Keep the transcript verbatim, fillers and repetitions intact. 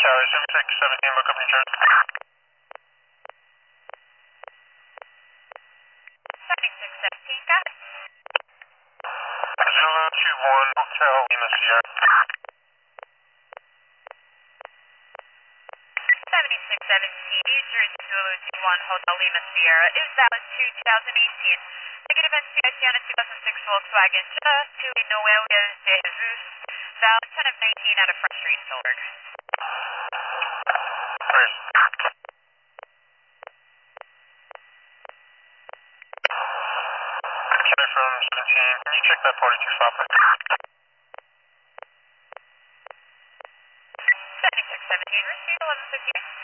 Tower, seventy-six seventeen, look up New Jersey. seventy-six seventeen, got it. Zulu two one, Hotel Lima Sierra. seventy-six seventeen, New Jersey Zulu two one, Hotel Lima Sierra, is valid two thousand eighteen. Negative N C I C on a two thousand six Volkswagen Jetta, to Noel de Jesus, valid ten of nineteen out of Front Street, Philburg. Great. Check from seventeen, can you check that forty-two stop? seventy-six seventeen, receive eleven fifty-eight.